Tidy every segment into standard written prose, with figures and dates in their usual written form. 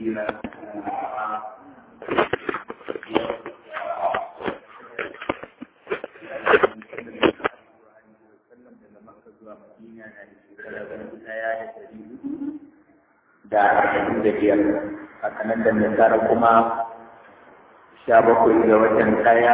hakanan da nasara kuma 17 ga watan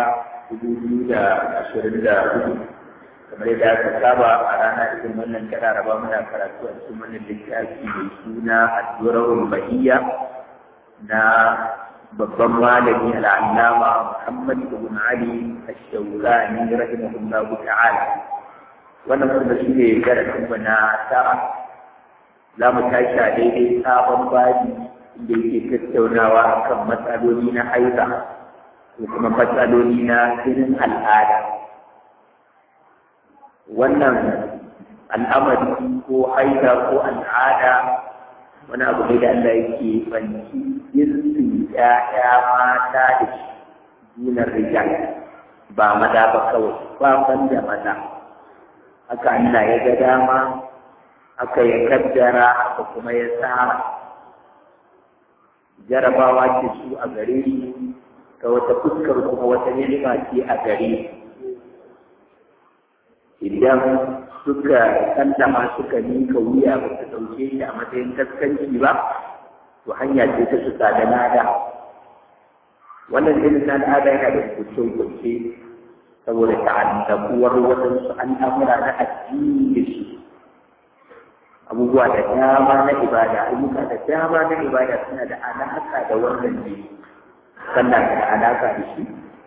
2024 kamar yadda aka saba a rana irin wannan ta raba muna karatu a cikin wannan littafi mai suna ad-durarul bahiyya na babban malami al-allama Muhammad ibn Ali ash-Shawkani rahimahullahu ta'ala. Wannan kuma shi ne darasin mu na tara. Za mu tashi a daidai sabon babi da yake tattaunawa akan matsaloli na haiza ko kuma matsaloli na jinin al'ada. Wannan al'amari ko haiza ko al'ada wani abu ne da Allah yake banci jinsin ‘ya'ya mata da shi dunar rijal ba maza ba kawai ba banda maza. Haka Allah ya ga dama, haka ya kaddara, haka kuma ya tsara. Jarabawa ce su a gare su, ta wata fuskar kuma wata ni'ima ce a gare su. Idan suka sallama suka nika wuya ba su ɗauke shi a matsayin kaskanci ba, to hanya ce ta su da nada. Wannan irin al'ada yana da kuce-kuce saboda ta'addabuwar waɗansu al'amura na addini da shi. Abubuwa da dama na ibada, ayyuka da dama na ibada suna da alaƙa da wannan ne. Sallah da alaƙa da shi.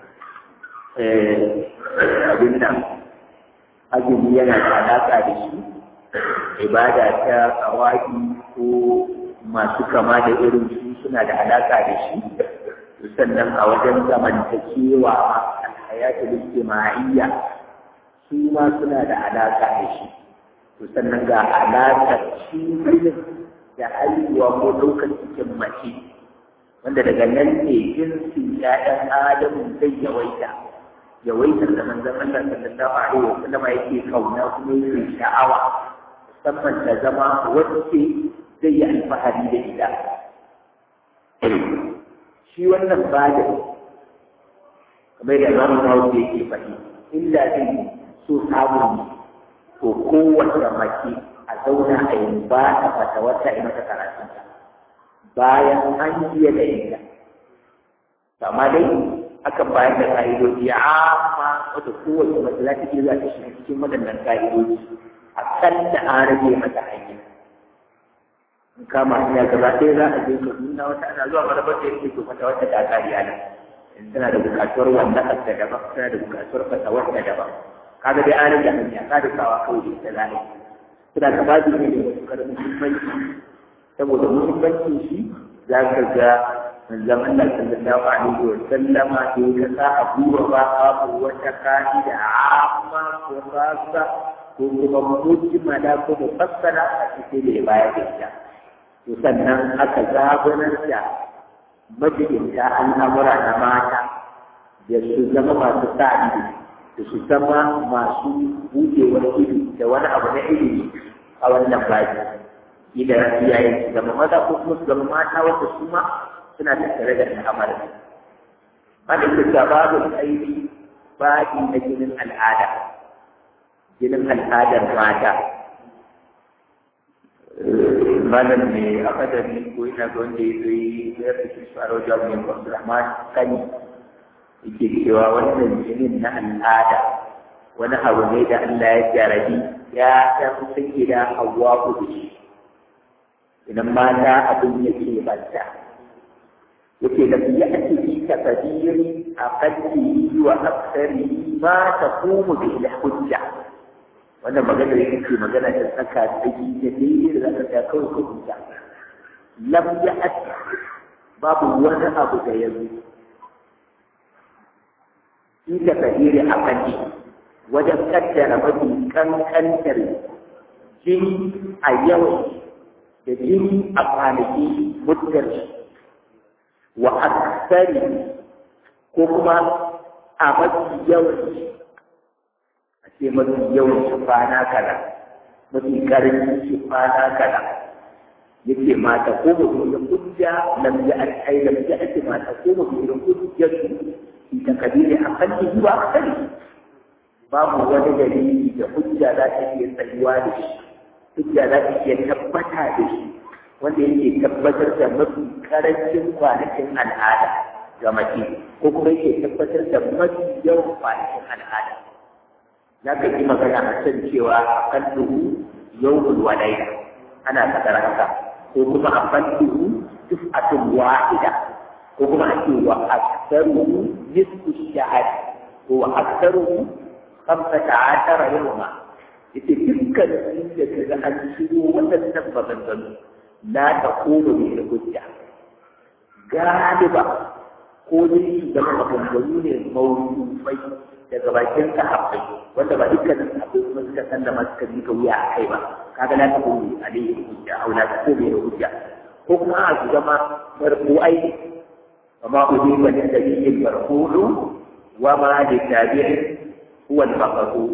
Abin nan, azumi yana da alaƙa da shi. Ibada ta kawaki ko masu kama da irin su suna da alaƙa da shi. Sannan a wajen zamantakewa alhayatul ijtima'iyya su ma suna da alaƙa da shi. Sannan ga alaƙar shi da haihuwa ko ɗaukar cikin mace wanda daga nan ne jinsin ‘ya'yan Adamu zai yawaitar da manzon Allah sallallahu alaihi wa sallam yake kauna kuma yake sha'awa musamman ta zama wacce zai yi alfahari da ita. Shi wannan bada kamar da Imam Nawawi yake faɗi illa zai so samun to kowace mace a zauna a yi ba ta fata wata yi mata karatun bayan an iya da ita. Amma dai akan bayar da ƙa'idoji amma wata kowace mace za ta iya za ta shiga cikin waɗannan ƙa'idoji a kan da an rage mata hanya. In kama hanya gaba ɗaya za a je ka nuna wata ana zuwa marabar da yake to fata wata ta kariya nan. In tana da buƙatuwar wannan ta daban, tana da buƙatuwar fata wata daban. Kaga dai an rage hanya ka da kawa kawai da zai suna ka ba ne da wasu karin muhimmanci saboda muhimmancin shi za ka ga manzon Allah sallallahu alaihi wa sallama da ya sa a duba ba abu wata ka'ida amma ko fasa ko kuma mutum da ko mufassara a cikin da baya da ita to sannan aka zabunar da majinta al'amura na mata da su zama masu sa'ido da su zama masu buɗewar ilimi da wani abu na ilimi a wannan baji idan iyayen su zama maza ko kuma su zama mata wanda su ma suna tattare da al'amarin. Wanda ke babu aini baɗi na jinin al'ada, jinin al'adar mata. Malam ne a kadari ko ina ga wanda ya zo yi ya fi shi a rajar mai Abdulrahman Kani yake cewa wannan jinin na al'ada wani abu ne da Allah ya jarabi ya san suke da Hawwa da shi. Idan mata abin yake banta yake da ya ake yi takadiri a kalli wa aksari ma ta kuma da hujja. Wannan magana yake ce magana ta tsaka tsaki da daidai da zaka ta kawai ko hujja. Lam ya ati babu wani abu da ya zo shi da kadiri a kanji wajen kaddara mafi kankantar jini a yawan da jini a kwanaki muddar wa aksari ko kuma a mafi yawan a ce mafi yawan shi kwana kaza mafi karin shi kwana kaza yake mata ko mu da hujja lam ya'ti lam ya'ti mata ko mu da hujja ita kabiri akalli zuwa akali babu wani dalili da hujja za ta iya tsayuwa da shi hujja za ta iya tabbata da shi wanda yake tabbatar da mafi karancin kwanakin al'ada ga mace ko kuma yake tabbatar da mafi yawan kwanakin al'ada za ka yi magana a kan cewa akalluhu yawmul walaila ana kadar haka ko kuma akalluhu duf'atun wahida ko kuma ake wa aktsaruhu nisfu shahr ko wa aktsaruhu 15 yawma ita dukkan inda kaga an shigo wannan maganganu la taqulu bi hujja galiba ko dai su zama maganganu ne mawdu'ai daga bakin sahabbai wanda ba dukkanin sahabbai kuma suka sallama suka bi wuya a kai ba kaga la taqulu alayhi hujja aw la taqulu bi hujja ko kuma a su zama marfu'ai وما أجيب للنبي المرفوع وما للتابع هو المقبول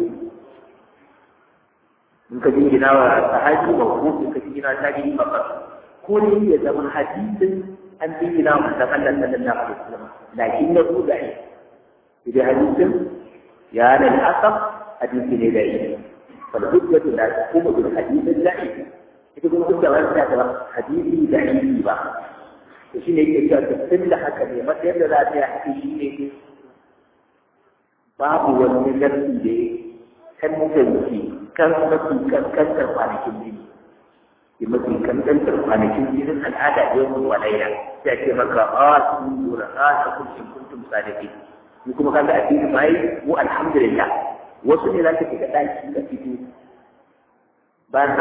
in ka jingina wa sahabi mawquf in ka jingina tabi'i faqat ko ne ya zama hadisin an jingina wa manzon Allah sallallahu alaihi wasallam lakin na da'i idan hadisin ya nan asab hadisi ne da'i fal hujjatu la taqumu bil hadith da'i ita kuma hujja ba ta da hadisi da'i ba to shine yake cewa tun da haka ne matsayin da za ta yi haka shi ne babu wani nafi da kan tantance kan mafi kankantar kwanakin jini ke mafi kankantar kwanakin jinin al'ada da yawan walaila sai ce maka a sun lura a ta kuncin kuntum sadaki ni kuma kaga a cikin mai mu alhamdulillah wasu ne za ka shiga ɗaki ka fito bayan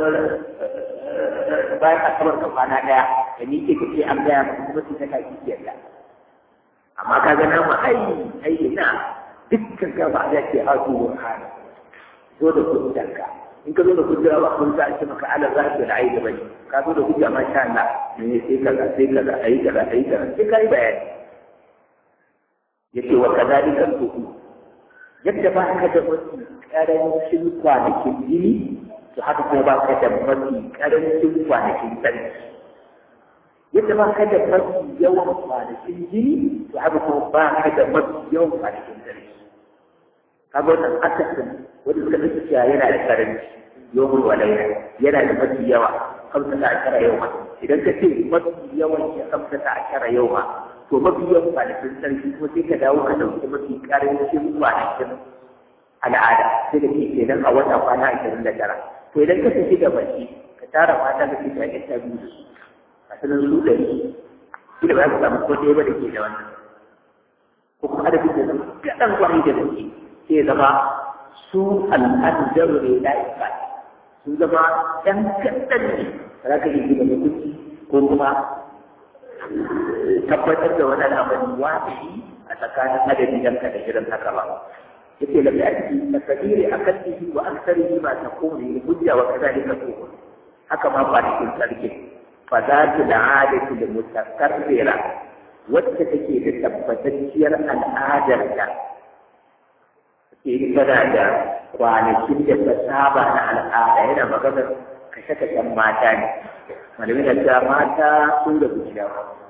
asabar ka kwana ɗaya da ni ke kace an gaya maka kuma sai ta kaki kiyarta amma ka ga namu ai ina dukkan ka ba da ke hatu burhana zo da hujjanka in ka zo da hujja ba kun sa ce maka ala zahiri da ayi da bane ka zo da hujja ma sha Allah ne sai kaza ayi kaza sai kai bayani yace wa kadalika tuhu yadda ba ka da wani karancin kwanakin jini to haka kuma ba ka da mafi karancin kwanakin sarki yadda ba ka da mafi yawan kwanakin jini to haka kuma ba ka da mafi yawan kwanakin sarki kaga wannan akasin wanda suka nufi cewa yana da karanci yawan walaila yana da mafi yawa 15 yawa idan ka ce mafi yawan ya 15 yawa to mafi yawan kwanakin sarki kuma sai ka dawo ka dauki mafi karancin kwanakin al'ada sai da ke kenan a wata kwana 29 to idan ka tafi da baki ka tara mata da ke tare da biyu da su a sanin su da shi da ba ka samu ko ɗaya ba da ke da wannan ko kuma adadin da zama kaɗan kwani da suke sai zama su al'adar ne da isa sun zama ɗan kaɗan ne za ka yi da mutunci ko kuma tabbatar da wani al'amari wafi a tsakanin adadin yanka da irin haka ba yake da yaki na kadiri akallihi wa aktharihi ma takunu li hujja wa kadhalika tuqul haka ma kwanakin sarki fa zatu al'adati li mutakarrira wacce take da tabbatacciyar al'adar da ke tana da kwanakin da ta saba na al'ada yana maganar kashe-kashen mata ne malamin da ta mata sun da gujiya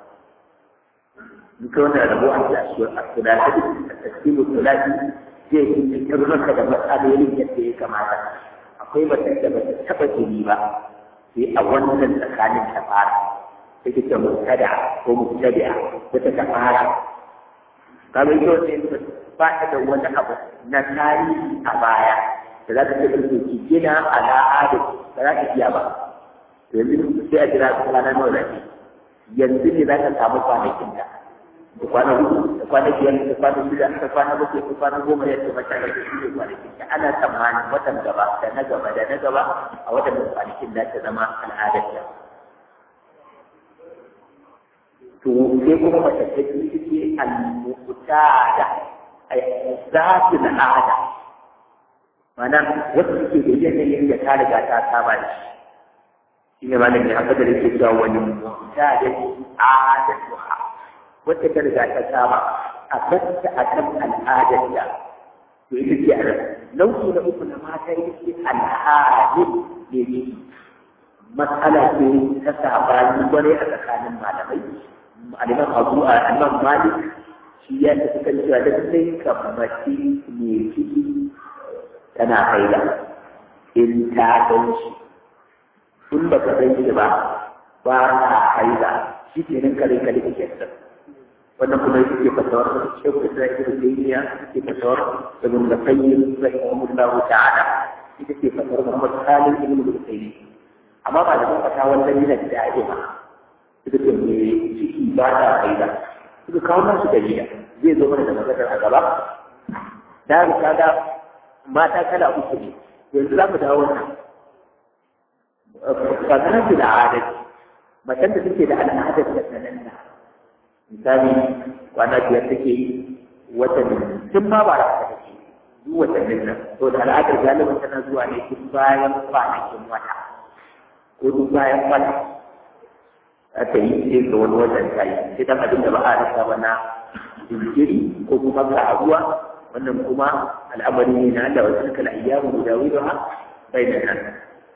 duka wannan rabo a sulati a tasiru sulati zai yi maka da matsalolin yadda ya kamata akwai mace da ba ta taɓa jini ba sai a wannan tsakanin ta fara sai ta ce mutada ko mutadi'a wata ta fara kamar yau ne ba ta da wani abu na tarihi a baya da za ta ce ki gina al'ada ba za ta iya ba to yanzu sai a jira kwana nawa da yanzu ne za ta samu kwanakin ta da kwana hudu da kwana biyar da kwana shida da kwana bakwai da kwana goma ya ce mata da shi ne kwanakin ta ana tsammanin watan gaba da na gaba da na gaba a watan kwanakin da ta zama al'adar ta to sai kuma mace ta ce al-muqtada ay zatu al'ada mana wacce take da yanayin da ta riga ta saba da shi ne malamin haka da yake cewa wani muqtada adatuha wacce ta riga ta saba a batta a kan al'adar da to ita ce a nau'i na uku na mata ita ce al'adun ne matsala ce ta sabani wani a tsakanin malamai. Al'imam Malik shi ya tafi kan cewa lallai kammaci mai ciki tana haila in ta gan shi. In ba ka gan shi ba ta haila shi ke nan kare kare ke kyanta. Wannan kuma yake ke fasawar da shekku Isra'ila da Duniya ke fasawar da Ibn Qayyim rahimahullahu ta'ala ita ce fasawar Muhammad Salim ibn Al-Qayyim. Amma ba da fata wannan yana da da'ima ita ce mai ciki ba ta haila. Suka kawo nasu dalila zai zo mana da maganar a gaba. Da kaga mata kala uku ne. Yanzu za mu dawo nan. Fasahar da adalci. Macen da take da al'adar da sananna. Misali kwana biyar take yi watanni tun ma ba da haka take duk watannin nan to da al'adar galibin tana zuwa ne tun bayan kwanakin wata ko duk bayan wata aka yi sai ga wani watan ta yi sai dan abin da ba a rasa ba na jinkiri ko kuma karuwa wannan kuma al'amari ne na Allah wa tilka al-ayyamu nudawiluha bainan nas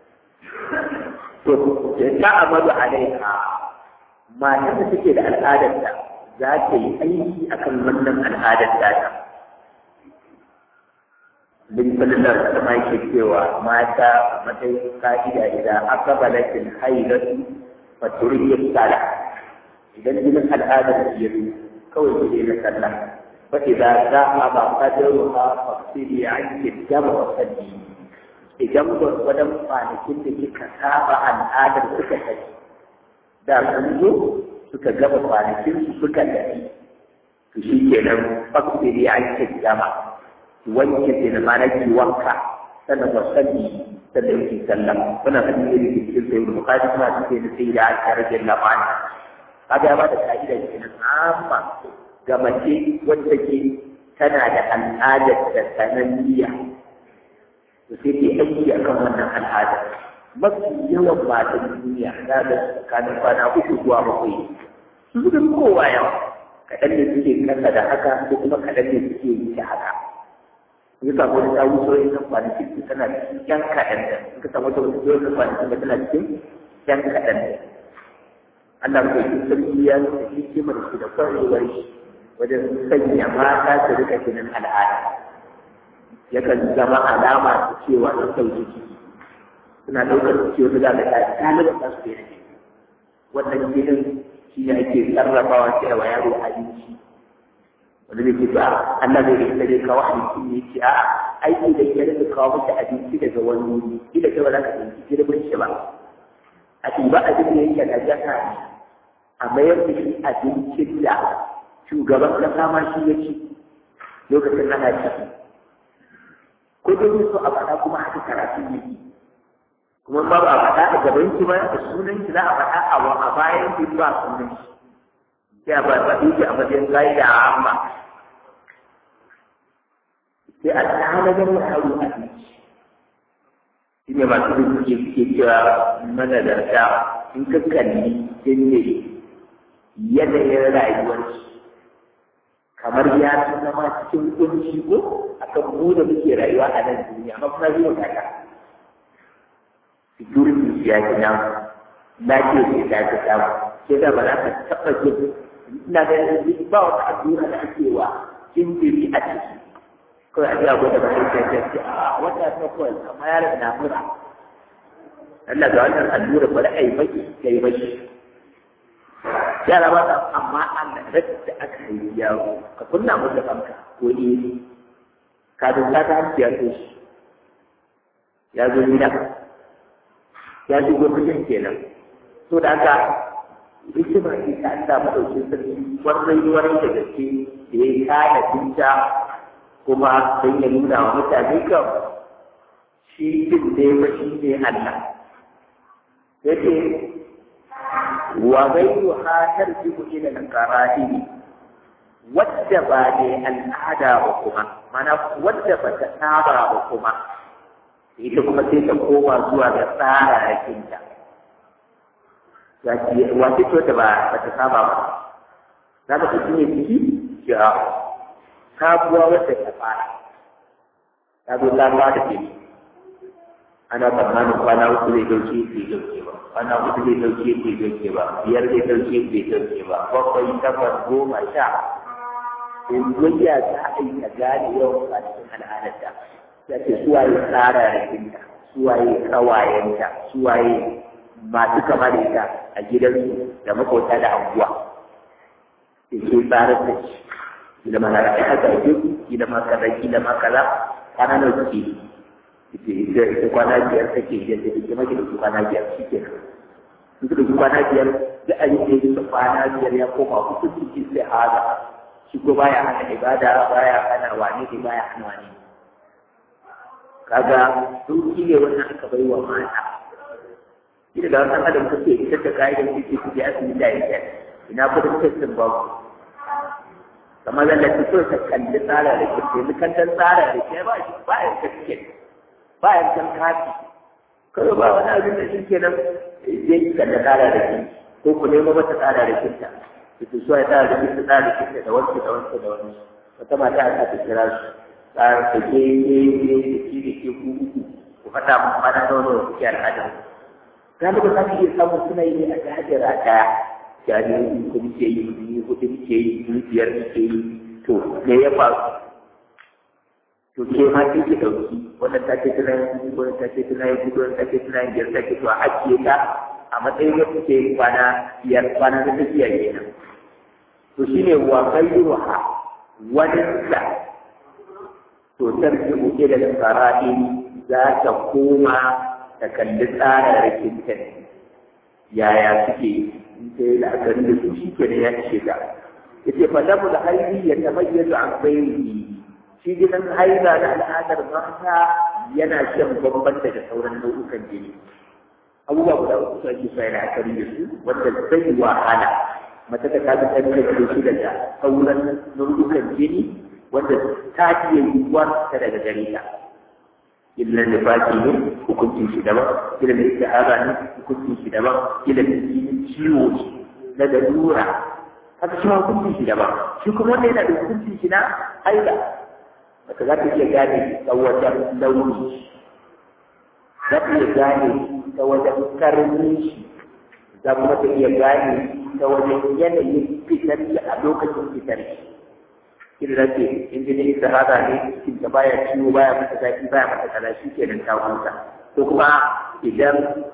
to ta amadu alaiha matan da take da al'adarta za ta yi aiki akan wannan al'adar ta. Bin sallallahu alaihi wasallam yake cewa mata matsayin ka'ida idan aka balakin hailatu fa turiyat sala idan jinin al'adar ya zo kawai ki na sallah fa idza za'a qadaruha faqtili anki dama wa salli idan wadan kwanakin da kika saba al'adar suka tafi da sun zo suka gaba kwanakin su suka tafi to shi kenan fakiri an ce jama wanke ke da mana ki wanka sannan ba sani sannan ki sallah wannan hadisi ne ke cikin sayyid bukhari kuma cikin sai da aka rage lamani kaga ba da kaida kenan amma ga mace wacce ke tana da al'adar da sananniya to sai ke aiki akan wannan al'adar mafi yawan matan duniya na da tsakanin kwana 3 zuwa 7 su suka kowa yawa kaɗan ne suke kasa da haka ko kuma kaɗan ne suke yi da haka in ka samu wani ta wuce wani nan kwanaki su tana cikin yan kaɗan da in ka samu wata wata wani kwanaki ba tana cikin yan kaɗan da Allah ko yi sarki ya nuna hikimar shi da kwarewar shi wajen sanya mata su rika jinin al'ada yakan zama alama ta cewa sun sauke ciki suna ɗaukar ciwo da za ka ta ɗaliban za su daina jini wannan jinin shi ne ake sarrafawa sai wa yaro abinci wanda zai ce ba Allah zai rika zai kawo abinci ne ce a'a aiki da ke rika kawo mata abinci daga wani wuri ila kai ba za ka tsinci girbin shi ba a ɗiba abin da yake da jaka ne a mayar da shi abincin da shugaban ƙasa ma shi ya ci lokacin ana ciki ko dai so a faɗa kuma haka karatu ne kuma ba a faɗa a gaban ki ba da sunan ki za a faɗa a bayan ki ba sunan ki sai a faɗi ki a matsayin kai da amma sai a tsara da yaro a ciki shi ne masu bincike suke cewa mana da ta in ka kalli jinne yanayin rayuwar kamar ya zama cikin kunci ko akan mu da muke rayuwa a nan duniya amma kuma zai mutaka security ya ji nan lafiyar ce ta ta samu sai da ba za ka taɓa jin ina da ba wata allura da ake wa jinjiri a ciki kawai a jiya gwada ba sai ta ce a wata ta kawai amma yaron na mura Allah ga wannan allura bari a yi baki ya yi baki yara ba ta amma Allah da aka yi yaro ka kunna masa fanka ko kafin ta hanci ya so shi ya zo gida ya shigo cikin kenan so da haka hikima ce ta Allah madaukin sarki warai da gaske da ya kada tinta kuma sai ya nuna wa mutane kan shi din da ya shi ne Allah yake wa ghayruha tarji'u ila al-qara'in wadda ba ne al'ada ba kuma mana wadda ba ta saba ba kuma ita kuma sai ta koma zuwa ga tsara yakinta wace ce wadda ba ta saba ba za ka fi ne ciki ya sabuwa wadda ta fara ta zo ta fara da ke ana tsammanin kwana uku zai dauke bai dauke ba, kwana uku zai dauke bai dauke ba, biyar zai dauke bai dauke ba, bakwai, takwas, goma, sha. Yanzu ya za a yi a gane yawan kwanakin al'adarta, ya ce suwaye tsara rikinta, suwaye ƙawayenta, suwaye masu kama da ita a gidansu da makwauta da anguwa. Da ke tsarar da shi, kila ma na rafi haka ake, kila ma kaza, kila ma kaza, kwana nawa ke ita kwana biyar take yadda take maki da kwana biyar shi ke nan. Duk da kwana biyar da a yi da kwana biyar ya koma hukunci cikin sai haza. Shi ko baya hana ibada, baya hana wani ne, baya hana wani. Kaga sauki ne wannan aka bai wa mata. Ina da wasan adam kake ita ta ka'idar ciki su je asibiti a ita. Ina kudin testin babu. Kamar da ta so ta kalli tsara da ke, yanzu kan ta tsara da ke ba shi ba ya kaske, ba ya kan kafi. Kawai ba wani abin da shi kenan zai kalli tsara da ke, ko ku nemo mata tsara da kinta. Ita so ya tsara da kinta tsara da kinta da wanke da wanke da wani. Wata mata ta ta kira su. Tsara ta ke da ke uku. Ku faɗa mun kwana da wani wasu ke al'adar. Galiba za ka iya samun suna yi ne a jajira ɗaya. Jari ko muke yi, hudu muke yi, biyar muke yi, to me ya faru? To ke ma sai ki ɗauki wannan ta ce tana yin wannan ta ce tana yin wannan ta ce tana yin biyar ta ce to a ajiye ta a matsayin da kuke kwana biyar kwana da tafiya kenan. To shine wa ghayruha wani da to tarji'u ila al-fara'i za ta koma ta kalli tsararrakin ta yaya suke in ta yi la'akari da su shi ke da ya ishe ta. Ya ce fadamu da haihi ya tamayyazu an bayani shi gidan haiza da al'adar mata yana shan bambam daga sauran nau'ukan jini. Abubuwa guda uku su ake sa la'akari da su wanda zai wahala mata ta kaji tantance shi daga sauran nau'ukan jini wanda ta iya yiwuwa ta daga gare ta. Illa nifaki ne hukuncin shi daban, illa da istihara ne hukuncin shi daban, illa da ciwo ne na dalura haka shi hukuncin shi daban. Shi kuma wanda yana da hukuncin shi na haila wata za ta iya gane ta wajen launi, za ta iya gane ta wajen karni shi, za kuma ta iya gane ta wajen yanayin fitar a lokacin fitar shi. Illa ce in jini istihara ne cikin ta baya ciwo baya mata zafi baya mata kaza shi ke nan ta huta. Ko kuma idan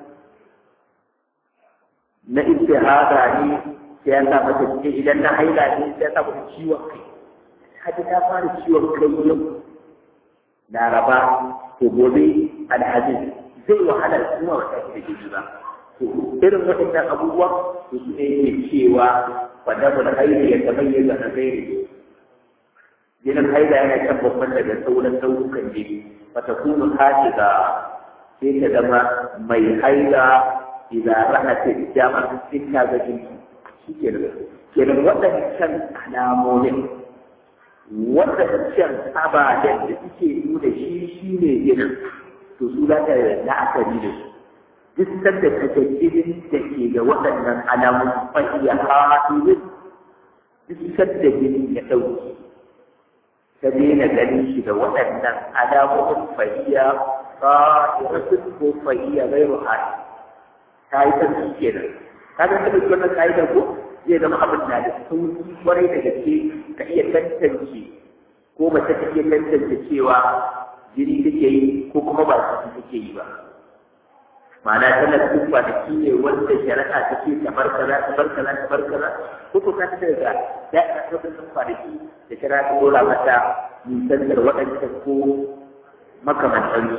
na istihara ne sai ya sa mata cikin idan na haila ne sai ya sa mata ciwon kai. Haka ta fara ciwon kai yau Laraba to gobe Alhamis zai wahala kuma wata da jini ba. To irin waɗannan abubuwa to su ne ke cewa wadda mu da haila ya tabayyana na gairi. Jinin haila yana kan babban daga sauran nau'ukan jini, wata kuma hace ga sai ta zama mai haila idan rahata jama'a cikin ta ga jini shi ke da kenan waɗancan alamomin waɗancan ababen da suke nuna shi ne jinin to su za ta la'akari da su duk sanda ta ga jinin da ke da waɗannan alamomin fahiya haɗin duk sanda jinin ya ɗauki ta daina ganin shi da waɗannan alamomin fahiya ƙa'iratun ko fahiya gairu hali ta yi sarki kenan ka ga ta ɗauki wannan ƙa'idar ko zai zama abin na da sauki kwarai da gaske ka iya tantance ko mace ta iya tantance cewa jini take yi ko kuma ba su take yi ba. Ma'ana tana cikin kwanaki ne wanda shari'a take kamar kaza kamar kaza kamar kaza ko ko ka ta daga da'a ta wannan kwanaki da shari'a ta dora mata nisantar waɗancan ko makamantansu.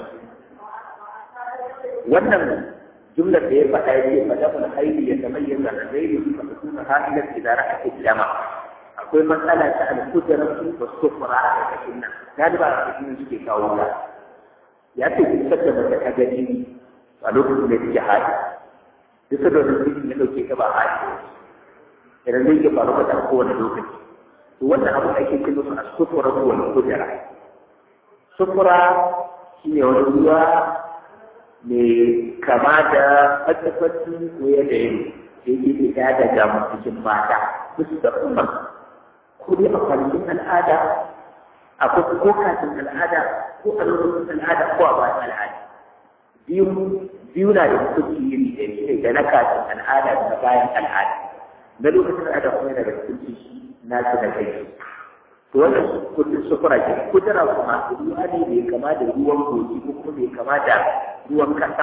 Wannan jumlar da ya faɗa ya ce faɗa mun haili ya tamayyana da gairi fa takuna ha'ilan idan ra'at al-jama akwai matsala ta al-qudratu wa sufra a cikin nan galiba a cikin suke kawo ta ya ce duk da mace ta gani a lokacin da take haɗi duk da wannan cikin ya dauke ta ba haɗi idan zai ke faru da kowane lokaci to wannan abu da ake cewa as-sufra ko al-qudra sufra shine wani ruwa mai kama da fatafatu ko yadda yake da yake fita daga cikin mata musamman ko dai a kwanakin al'ada a ko kafin al'ada ko a lokacin al'ada ko a bayan al'ada biyu na da hukunci iri da shi da na kafin al'ada da bayan al'ada na lokacin al'ada kuma yana da hukunci na su da kai to wannan kudin sufura ke kudura kuma ruwa ne mai kama da ruwan kogi ko kuma mai kama da ruwan kasa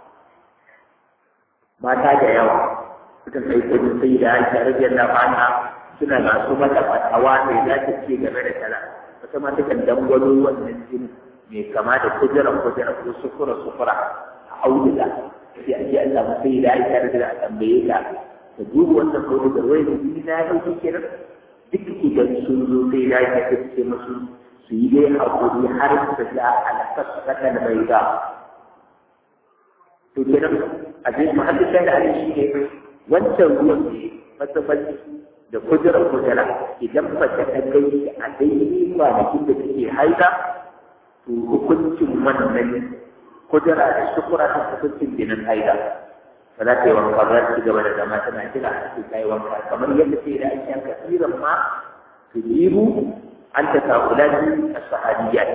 mata da yawa suka kai kudin sai da ake rajin da bana suna masu mata fatawa mai za ta ce game da tara wata ma takan dangwalo wannan jini mai kama da kudura ko sufura a auduga sai ake an samu sai da ake rajin a tambaye ta ta duba wannan kudin da wai da jini na ya dauke kenan duk idan sun zo sai da ake ce musu su yi dai hakuri har su ga alaƙar sakan mai ga to kenan a cikin mahallin da shi ne wancan ruwan ne matsafaci da kujera idan ba ta kai a daidai kwanakin da take haida to hukuncin wannan kujera da shukura ta hukuncin jinin haida ba za ta yi wanka ba za ta gaba da zama tana kira a cikin ta yi wanka kamar yadda sai da ake yanka tsiran ma su yiwu an ta sa'ulani a sahabiyya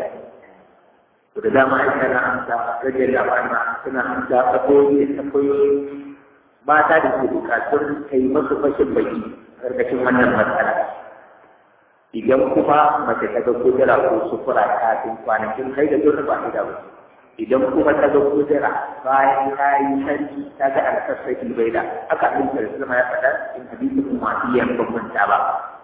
to da dama ita na an ta gajiyar labarna suna an ta tsakoyi da tsakoyi mata da ke bukatun kai masu fashin baki karkashin wannan matsala idan kuma mace ta ga kudura ko sufura kafin kwanakin kai da dole ba ta ba idan kuma ta ga kudura bayan ta yi sarki ta ga alkasar bai da aka ɗinka da sulma ya faɗa in hadisin umariyar bambanta ba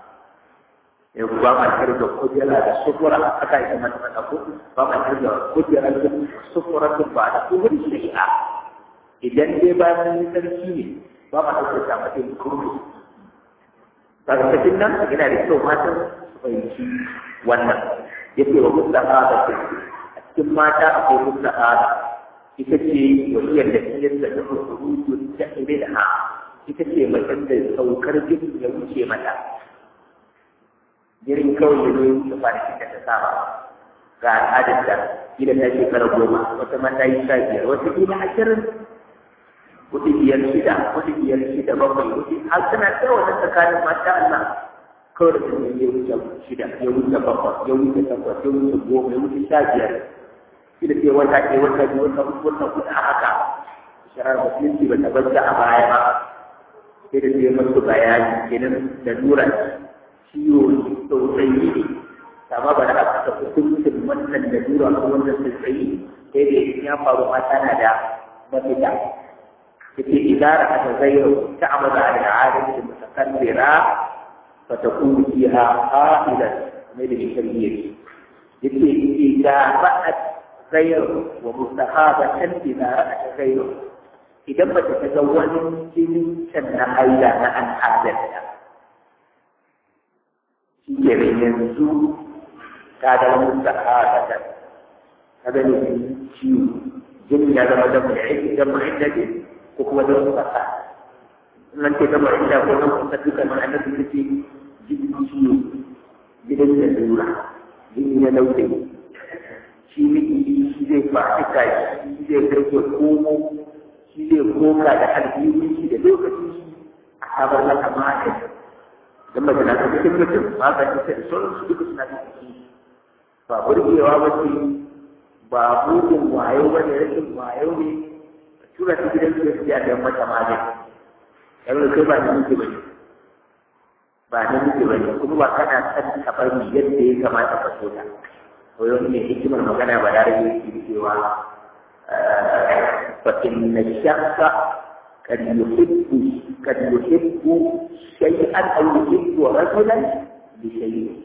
ya ba ma kar da kudura da sufura aka yi mata faɗa ko ba ma kar da kudura da sufura ba da kuma shari'a idan dai bayan yi sarki ne ba ma ɗaukar ta matsayin kurmi daga cikin nan yana da kyau matan su fahimci wannan yake wa mustahada a cikin mata akwai mustahada ita ce waliyar da ta yadda ta rubutu ta ibada ita ce macen da saukar jini ya wuce mata jirin kawai ya zo ya kwanakin da ta saba ga al'adar da gida ta shekara 10 wata mata yi 15 wata gida 20 wata biyar shida bakwai wata har suna tsaye wannan tsakanin mata Allah kawai da kuma ya wuce 6 ya wuce 7 ya wuce 8 ya wuce 10 ya wuce 15 shi da ke wata ke wata biyu wata uku wata kuɗa haka shirar musulunci ba ta banta a baya ba sai da sai masu bayani kenan da nura ciwo tsautsayi ne amma ba da aka ta hukuncin wannan da nura ko wannan tsautsayi sai da ya faru mata na da mafita yake idara aka zayyau ta amada da al'adar mutakallira fa takunu fiha qa'idan mai da shari'a yake idara zayyau wa mustahabatan idara aka zayyau idan ba ta ga wani jini can na haila na al'adar ta shi ke yanzu ta da mustahabatan kada ne ciwo jini ya zama da mu'addadi ko kuma da fasa nan ke gaba inda ko nan kuma duka man annabi yake ciwo gidan da dura jini na lauke shi miki shi zai fa'ika shi zai karke komo shi zai koka da aljihu shi da lokacin shi a sabar na kamata dan magana ta cikin mutum ba ka ci sai sauran su duka suna cikin ba burgewa ba ce ba bugun wayo ba ne rashin wayo ne tura ta gidan su ya da mata magani yanzu kai ba da miji bane ba da miji bane kuma ba kana san ka bari yadda ya kamata ka so ta to yau ne hikimar magana ba da rage shi cewa fa inna shakhsa kad yuhibbu shay'an aw yuhibbu rajulan bi shay'in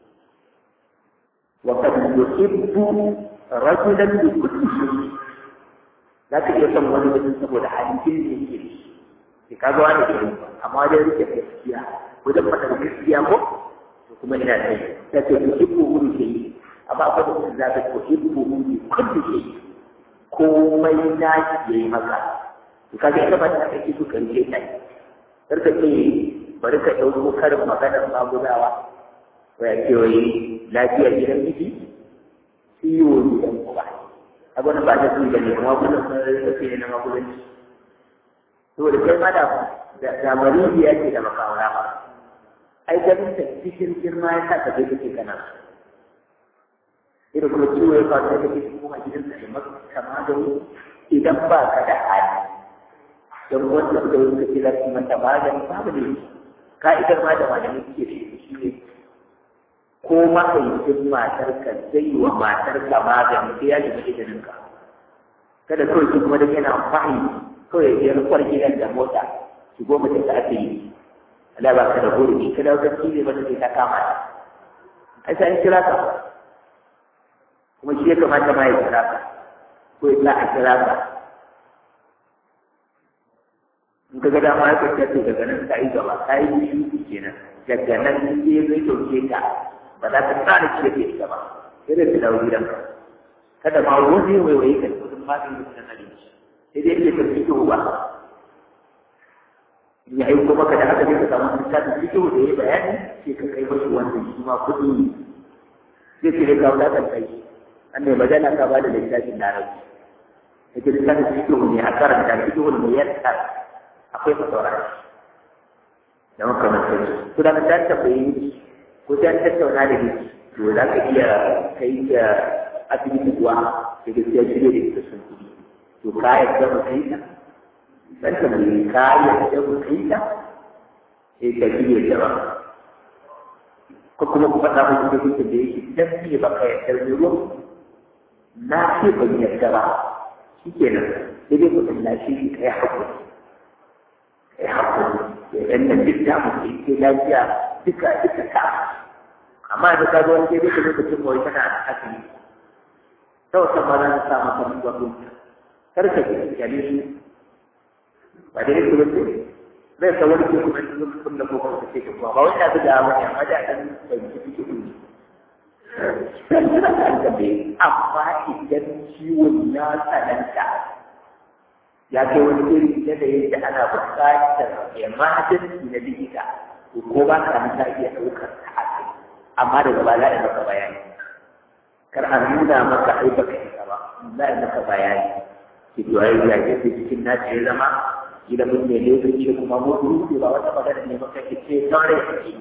wa kad yuhibbu rajulan bi kulli shay'in za ka iya son wani mutum saboda halin da yake da shi ke ka zuwa da shi amma dai rike gaskiya wajen faɗa gaskiya ko to kuma ina da shi ta ce ku hibbu huri ke yi amma akwai mutum za ka ku hibbu huri kulli ke yi komai na shi ya yi maka to ka ga ita ba ta kake su kan ce ta yi karka ce bari ka ɗauko karin maganar magudawa waya ce wai lafiyar gidan miji ciwo gidan uba abin ba ta su gane kuma kuma sai ne na magudanci to da kai ma da mariya ce da makawara ba ai ganin ta cikin girma ya sa ka je kake kana irin kuma ciwo ya faru da kake kuma gidan da maka kama da idan ba ka da hali don wanda suka yi suka ce za su mata magani babu ne ka'idar ma da malamin suke da shi ne ko mahaifin matarka zai yi wa matarka magani sai ya shiga idaninka kada kawai shi kuma da yana fahimci kawai ya rukwar gidan da mota shigo mutum da ake yi Allah ba ka da hurumi kada wata ne ba sai ta kama ta ai sai an kira ka kuma shi ya kamata ma ya kira ka ko ya a kira ka in ka ga dama ya kwanciya to daga nan ka yi gaba ka yi shi kenan daga nan sai zai dauke ka ba za ka tsara ce da ita ba sai da dawo gidanka kada ma wani waiwaye ka kudin maganin da na abinci sai dai ya tafi ko ba ya yi kuma ka da haka zai ka samu littafin fito da ya bayani sai ka kai mashi wanda shi ma kuɗi sai ce da kawo dakan kai an ne magana ka ba da littafin larabci ya ce littafin fito ne a karanta fito ne ya tsara akwai fasaura da makamantar su da ta tabbayi ko ta tattauna da ni to za ka iya kai da asibiti kuwa da gaskiya shirye da ita sun kuɗi to ka yarda mu kai ta dan ka mai ka yarda mu kai ta sai ka shirye da ba ko kuma ku faɗa mu da kuke da yake dan ne ba ka yarda ne ruwa na ce ban yarda ba shikenan sai dai ku tallashi kai hakuri kai hakuri idan nan duk da mu ke lafiya duka ka amma da ka zo wani sai duka lokacin mawai tana asali ta wata ba za ta sa maka gwamnati kar ka ji kyale shi ba da yake ba zai sa wani ke kuma yin kun da kuma ta ce ka kuma ba wani abu da wani amma da ɗan ɗauki fiki ɗin amma idan ciwon ya tsananta ya kai wani iri da yadda ana buƙatar ya magance na likita ko ba ka ta iya ɗaukar ta a kai amma daga ba za a yi maka bayani kar a nuna maka ai baka isa ba za a yi maka bayani ki to ai ya ce cikin na ce zama idan mun ne lokaci kuma mu rubuce ba wata magana ne maka ki ce tare da shi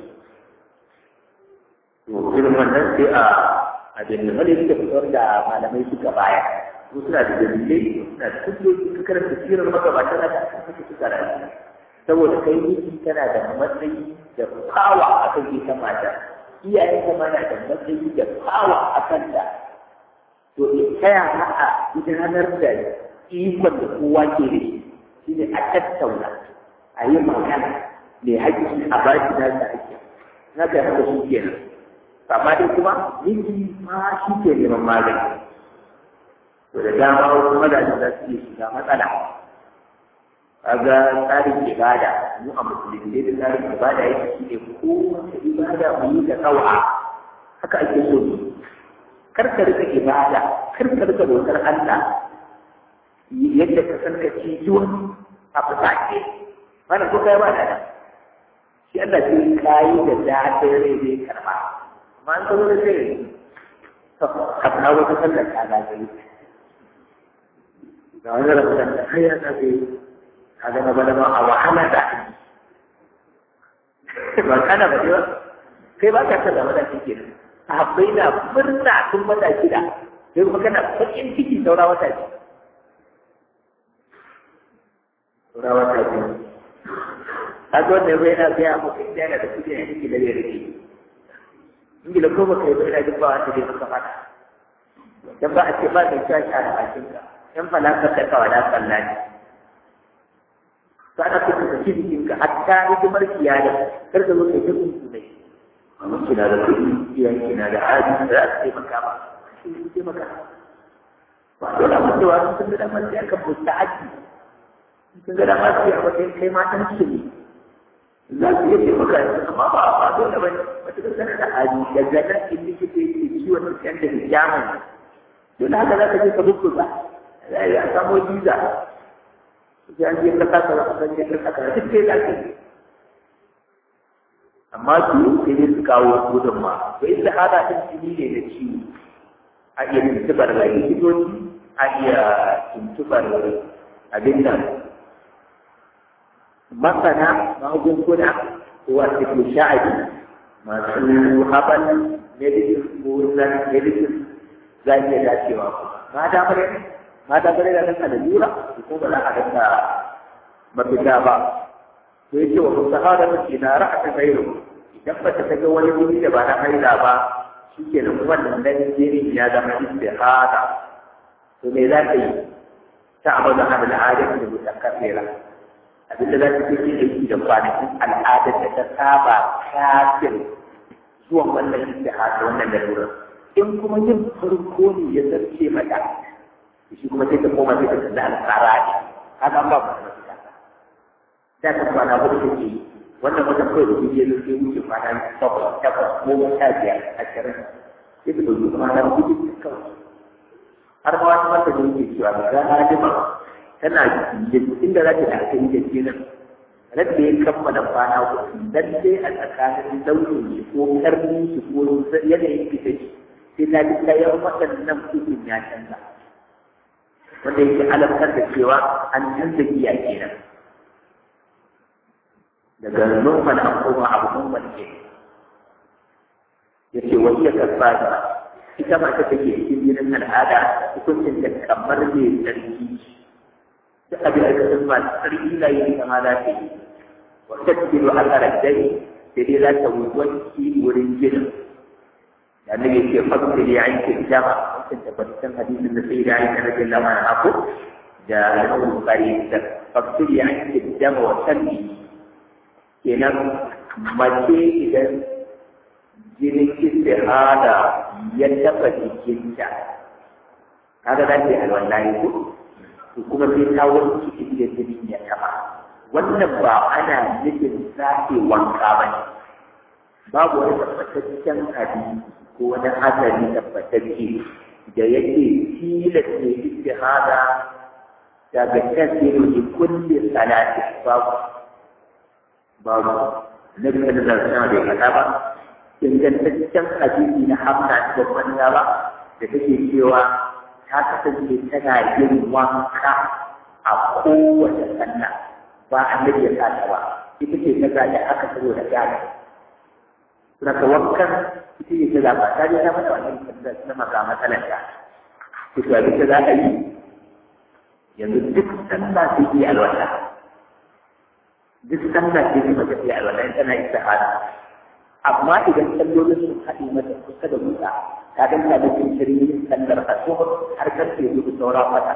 to irin wannan sai a dinga wani suka fitar da malamai suka baya su suna da dalilai suna da hujjoji su karanta sirar magabata na da aka suka rayu saboda kai miji tana da matsayi da fawa a kan ita mata iyayen kuma na da matsayi da fawa a kan ta to in taya a gudanar da ikon da kowa ke da shi ne a tattauna a yi magana mai haƙƙi a ba shi na da ake na ga haka shi kenan amma dai kuma miji ma shi ke neman magani to da dama wasu mazaje za su iya shiga matsala kaga tsarin ibada mu a musulunci da tsarin ibada yake shi ne kowace ibada mu yi da tsawa haka ake so ne kar ka rika ibada kar ka rika bautar Allah yadda ka san ka ci wani a fasake wannan ko kai ba da shi Allah sai kai da dadin rai zai karba amma an zo da sai ka kawo ka sallar ka ga gari ga wani rabutan da kai ya tsaye kaga na bada ma a wahala da ba kana ba ba kai ba ka tada mata kike nan sahabbai na murna tun mata shida sai kuma kana bakin ciki saura wata ce saura wata ce kaga wanda bai na ga mu kai da da kike ne kike da rike ingila ko ba kai ba ina jin ba wanda zai maka fata dan ba a ce ba da shashi a bakin ka yan falaka ta kawala sallani sana ku ka ci jikinka hatta hidimar kiyaya kar ka zo kai ta kunku dai amma kina da kuɗi iyayen kina da hali da za su taimaka ba su taimaka ba dole mu cewa sun ga damar sai aka musta'adi sun ga damar sai a wajen kai matan su ne za su iya taimaka amma ba dole ba wata ka sanar da hali da ganar in likita yake ciwon mutum da hijama ne dole haka za ka je ka bubbuga za a yi a samo jiza sai an je ka kasa da kasan je ka kasa duk sai da ke amma su sai dai su kawo gudun ma to inda hada din jini ne da ciwo a iya tuntubar likitoci a iya tuntubar abin nan masana magunguna ko a cikin sha'adi masu haɓar medicine ko medicine za iya dacewa ma damar mata bare da kan da lura ko ba za a dinga mafita ba to yake wa sahara mace na ra'ata gairu idan ba ta ga wani wuri da ba na haila ba shikenan wannan jini ya zama istihada to me za ta yi ta abu da al'adar da mutakafira abinda za ta fi aiki da kwanakin al'adar da ta saba kafin zuwan wannan istihada wannan lalurar in kuma yin farko ne ya zarce mata shi kuma sai ta koma sai ta kalli al'ara ne haka ba mu da da ta kwana hudu take wannan wata kawai da ya zo sai wuce kwana takwas goma sha biyar ashirin sai ta ɗauki kwana hudu kawai har ma wata mata da yake cewa ga Adama tana inda za ta da aka yi da kenan radda ya kammala kwana hudu dan dai a tsakanin launin shi ko karnin shi ko yanayin fita shi sai ta ji ɗayan waɗannan hukun ya canza wanda yake alamtar da cewa an canza giya kenan daga normal an koma abu normal ke ya ce wani ya karɓa da ita ma ta take cikin jinin al'ada hukuncin da kamar mai tsarki duk abin da ka san ba tsarki na yi kama za ta yi wata cikin al'adar dare sai dai za ta wanki wurin jinin da annabi ya ce fasiri ya yanke jama wancan tabbataccen hadisin da sai da yanke rajin lama na haku da al'ummar bukari da fasiri ya yanke jama wa salli kenan mace idan jinin istihada ya taɓa jikinta kaga za ta yi alwallahi ko to kuma sai ta wanke inda jinin ya taɓa wannan ba ana nufin sake wanka ba ne babu wani tabbataccen hadisi ko wani asali tabbatacce da yake tilas ne istihada daga tasiru da kulle salati babu na bisa da zarsana bai kada ba ingantaccen hadisi na hamna da babban ba da take cewa ta kasance tana yin wanka a kowace sallah ba annabi ya sa ta ba ita ce ta gaji aka saboda gani saka wankan ita ce ta zaba ta je ta mata wannan na maka matsalar ta to abin da za a yi yanzu duk sallah sai yi alwala duk sallah sai yi mata yi alwala in tana istihada amma idan sallolin sun haɗe mata kusa da wuta ta danta da cin shirin sallar asuhur har karfe hudu saura mata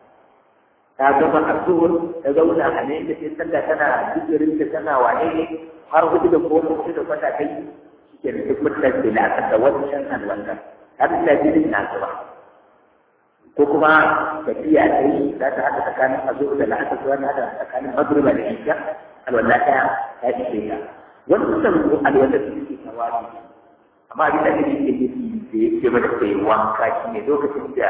ta gama asuhur ta zauna a ne da sai sallah tana jikirin ta tana wane ne har hudu da goma hudu da kwata kai ke da duk mutum da la'akar da wancan alwala har da jinin na zuba ko kuma tafiya ta yi za ta haɗa tsakanin azur da la'asar zuwa ta haɗa tsakanin magriba da isha alwala ta ishe ta wannan alwala da suke tawari amma abin da ake yi da ya ce mata kai wanka shi ne lokacin da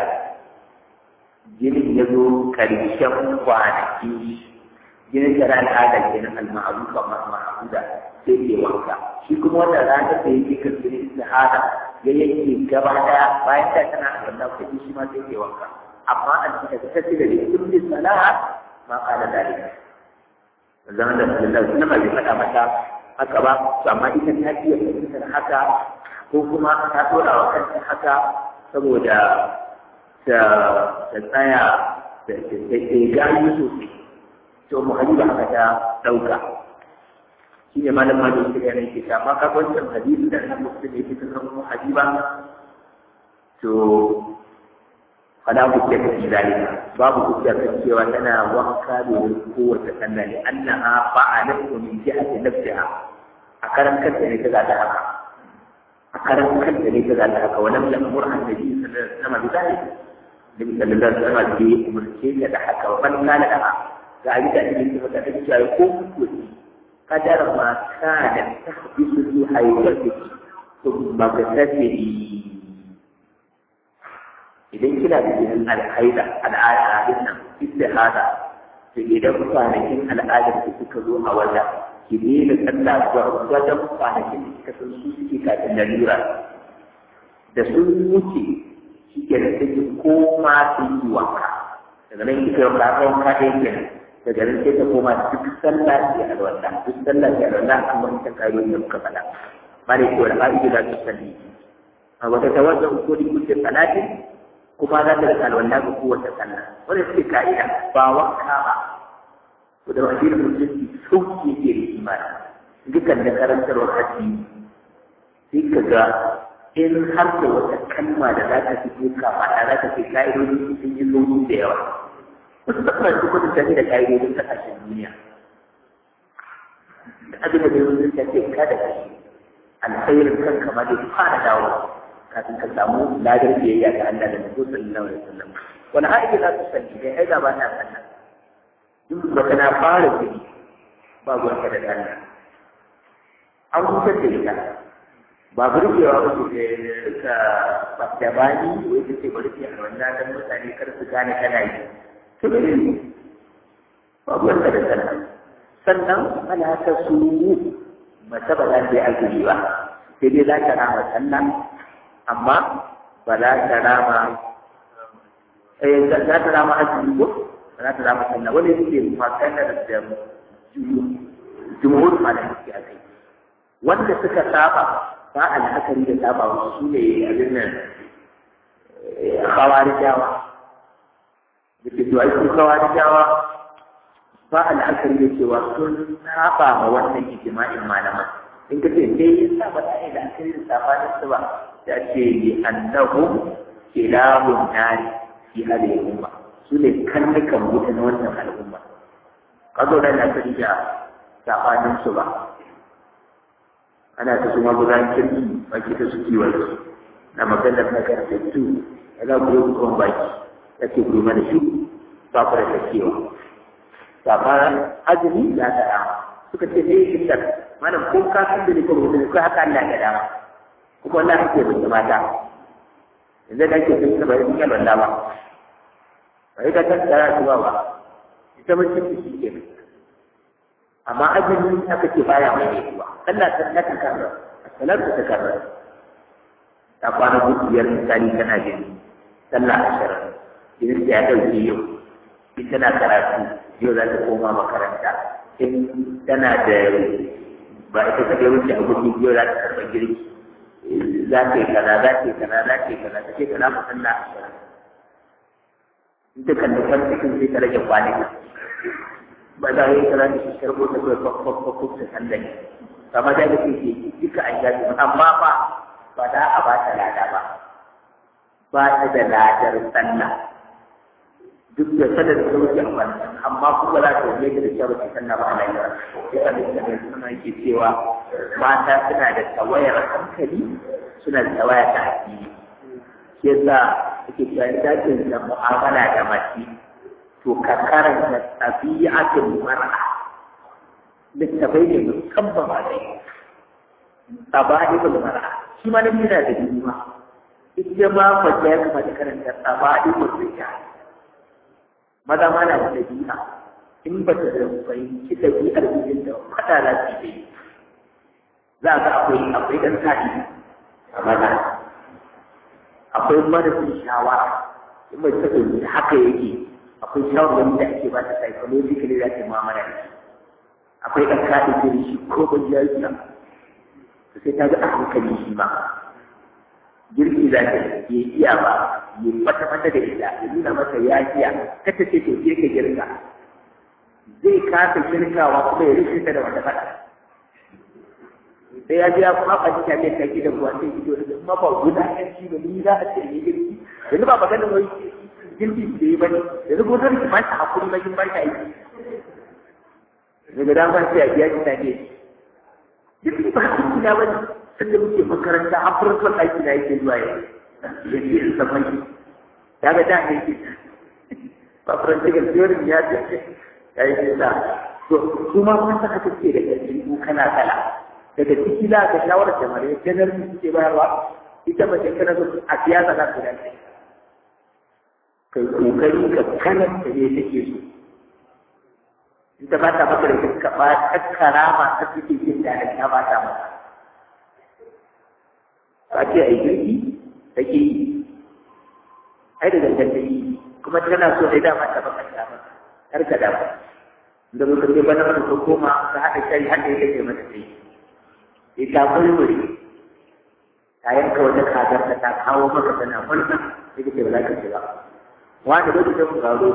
jinin ya zo karshen kwanaki jinin da ran al'ada kenan al-ma'rufa ma'ruda sai ke wanka shi kuma wannan ranar da yake karɓi istihada ya yanke gaba daya bayan ta tana a wannan kuɗi shi ma sai ke wanka amma an ci daga tafi da kulli salaha ma qala dalika zaman da sallallahu alaihi wasallam bai faɗa mata haka ba to amma ita ta iya fahimtar haka ko kuma ta dora wa kanta haka saboda ta tsaya da gani sosai to mu hadiba haka ta ɗauka shi ne malam ma da yake da yake ta ma ka wancan hadisi da nan mutum yake kan mu hadiba to fada ku ce ta zalika babu ku ce kan cewa tana wanka da kowace sanna ne annaha fa'alatu min jihati nafsiha a karan kanta ne ta zata haka a karan kanta ne ta zata haka wannan da amur annabi sallallahu alaihi wasallam bi zalika nabi sallallahu alaihi wasallam bi umurce da haka wa kana da ga abin da ake cewa ta cewa ko mutuwa kadar ma kana tahbisu fi hayyati thumma tasiri idan kina da jinin alhaida al'ada nan istihada to idan kwanakin al'adar da suka zo a wata ki ne da sallah zuwa wajen kwanakin da suka san su suke kafin lalura da sun wuce shi ke da take koma su yi wanka daga nan kika yi wanka ɗaya kenan daga nan sai ta koma duk sallah ke alwala duk sallah ke alwala an wani ta kayo da muka faɗa ba ne ko da ƙa'ida za su salli a wata tawazzan ko da kuke salatin kuma za ta rika alwala ga kowace sallah wanda suke ka'ida ba wanka ba ko da wani musulunci sauki ke da imani dukkan da karantarwar addini sai ka ga in har da wata kalma da za ta fito kama da za ta fi ka'idodi sun yi sauki da yawa wasu tsakar su kudin tafi da ka'idodin kasashen duniya da abin da zai ta ce ka da kashi alkhairin kanka ma zai fara dawo kafin ka samu ladar biyayya ga Allah da Nabi sallallahu alaihi wasallam wani aiki za su sani dai aida ba ta sannan duk da kana fara gidi ba gwanka da Allah an hutar da ita ba burgewa ba ce da rika bani wai ta ce bari a wannan dan mutane kar su gane kana yi to ne ba gwanka da Allah sannan ana ta su mace ba za ta yi azumi ba sai dai za ta rama sallah amma ba za ta rama za ta rama azumi ko ba za ta rama sallah wani yake maganar da jumhur malamai suke a kai wanda suka saba ba a la'akari da saba wasu su ne abin nan khawarijawa da ke zuwa su khawarijawa ba a la'akari da cewa sun saba ma wannan ijma'in malaman in ka ce me yasa ba za a yi la'akari da sabanin su ba da ce li annahu kilabun nari fi hadhihi umma su ne kannukan wuta na wannan al'umma ka zo da la'akari da sabanin su ba ana ta kuma gudan kirki baki ta su kiwon su na maganar na karfattu ya za ku yi kuma baki ya ce ku mana shi ba ku da takewa sabanin azumi ya ta dama suka ce ne yin da malam ko ka san da ne ko mutum ko haka Allah ya dama kuma Allah yake da mata yanzu da ke sun bai yin Allah ba bai da tattara zuwa ba ita mutum shi ke amma azumi aka ce baya mai yiwa Allah ta karra salatu ta karra ta kwana biyar misali tana jini sallah 20 idan ya dauke yau in tana karatu yau za ta koma makaranta in tana da ba ita ta kai wuce a gudu yau za ta karɓa girki za ta yi kaza za ta yi kaza za ta yi kaza ta ce kaza mu sallah 20 in ta kalli kan cikin sai ta rage kwanaki ba za a yi kaza da shi karɓo ta kawai kwakwakwakwak ta sallah kama da ke duka an gaji amma ba za a ba ta lada ba ta da ladar sallah duk da sanar da wuce a wannan amma kuma za ta yi da kyau ta sanna ba a nan yara sai ka dinga da suna ke cewa mata suna da tawayar hankali suna da tawaya ta addini shi yasa ake cewa dajin da mu'amala da mace to ka karanta tabi'atul mar'a littafai ne musamman ba dai tabi'atul mar'a shi ma nan yana da dima ita ma mace ya kamata karanta tabi'atul mar'a maza ma na da ɗabi'a in ba ta fahimci ɗabi'ar mijin da faɗa za su yi za a ga akwai ɗan sa'i a maza akwai marasin shawara in ba ta fahimci haka yake akwai shawarwari da ake ba ta psychologically za ta yi mamara da shi akwai ɗan kaɗin jiri shi ko ban jariya to sai ta ga a hankali shi ma girki za ta yi iya ba yi mata da ita ya nuna masa ya iya kata ce to ke ka girka zai kasa girkawa kuma ya rufe ta da wata fada sai ya biya kuma ba ta mai kaki da ruwa sai ido da kuma ba guda ɗan shi da ni za a ce ne girki yanzu ba maganin wai girki da yi ba ne yanzu ko zan ki mata hakuri ba kin ba ta aiki daga damar sai a biya ki ta ne girki ba hakuri na wani sanda muke makaranta a farkon aiki na yake zuwa yau ya ce in saman shi ya ga da yake ba faranta ga tsiyorin ya ce ya yi ce da to su ma kun saka take da ɗabi'u kana kala daga ciki za ka shawarar da mare janar mu suke bayarwa ita mace kana so a siyasa za su dace kai kokari ka karanta ne take so in ta ba ta maka da ka ba kakkara ma ta take jin daɗin ta ba ta maka a ce a yi girki take yi ai da gangan ta yi kuma tana so da dama ta baka ta maka har ka dama da muka ce bana mata ko koma ka haɗa kai haɗa ya take mata sai ita kulmuri ta yanka wata kazar ta kawo maka tana wannan sai ka ce ba za ka ce ba wanda lokacin garo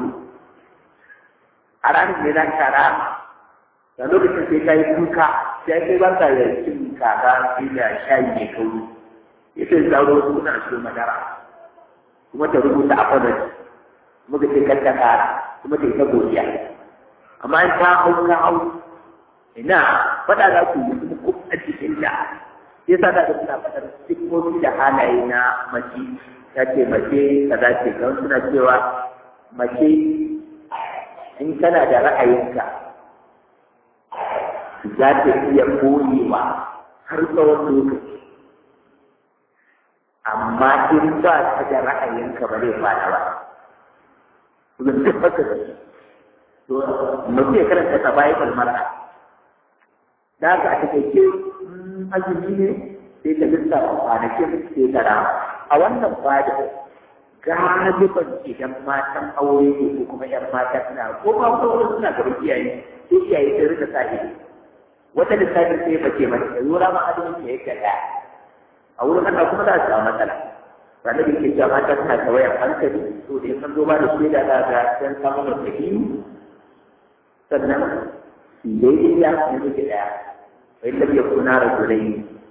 a ranar ne za ka rama da lokacin sai ka yi kuka sai kai ba ka da cin kaza sai da shayi mai kauri ita zauro suna so madara kuma ta rubuta a kwanar muka ce kan ta kara kuma ta yi ta godiya amma in ta hau ina faɗa za ku yi kuma kuma a cikin da sai sa da suna faɗar siffofi da halaye na mace ta ce mace kaza ce kawai suna cewa mace in kana da ra'ayinka za ta iya koyewa har tsawon lokaci amma in ba ta da ra'ayinka ba zai fara ba kuma duk haka da shi to mutum ya karanta ta bayan kalmara da haka a takaice azumi ne sai ka lissafa kwanakin sai ka rama a wannan fada galiban idan matan aure ne ko kuma yan mata suna ko ma ko suna gaban iyaye sai iyaye sai rika sa ido wata lissafin sai bace mata da yura ma azumin ya yake da a wurin Allah kuma za su samu matsala ranar da ke cewa mata suna tawayar hankali to da yakan zo ba da shaida za ga san samun da sahihi sannan daidai ya kuma yake daya wai da ya kuna rajulai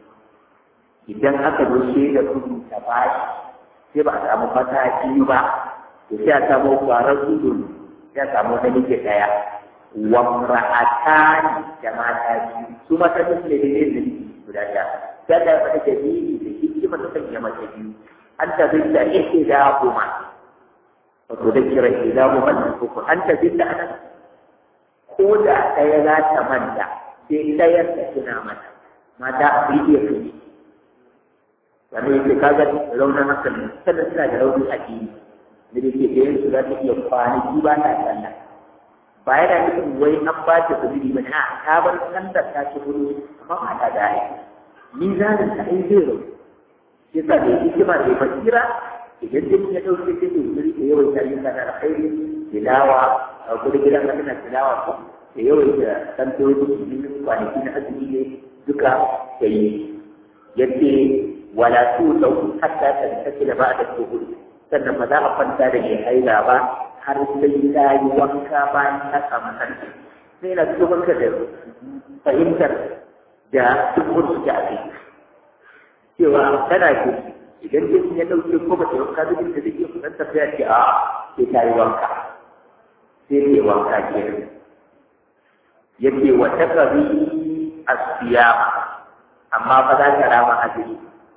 idan aka zo shaida kudu ta bashi sai ba a samu fata biyu ba to sai a samu kwarar gudun sai a samu wani ke daya wa ra'atani da mata biyu su mata su ne da ne guda ɗaya sai da mata da biyu da hikima ta sanya mata biyu an ta zinda yake da kuma wato da kira ila mu man ko an ta zinda ana ko da ɗaya za ta manta sai ɗayar ta tuna mata mata a iya kai wanda yake kaga raunin hankali sannan suna da raunin addini da yake da yanzu za ta iya kwanaki ba ta sallah ba yana nufin wai an ba ta kudi ba na ta bar sallar ta ci gudu amma ba ta da ai ni zanin ta ai zai rau yasa da hikima da basira idan dai ya dauke ta da wuri da yawan tarihi da alkhairi tilawa a gudu gidan ka tana tilawa ko da yawan da santoji cikin kwanaki na azumi ne duka sai yace wala tu'tu hatta tantakila ba'da tuhur sannan ba za a kwanta da mai haila ba har sai ta yi wanka bayan ta samu sarki sai na cikin wanka da fahimtar da tuhur su ta ake cewa tana ce idan dai ya dauke ko ba ta yi wanka duk da take kusan tafiya ce a sai ta yi wanka sai ta yi wanka ke yake wa taqabi as-siyama amma fa za ta rama azumi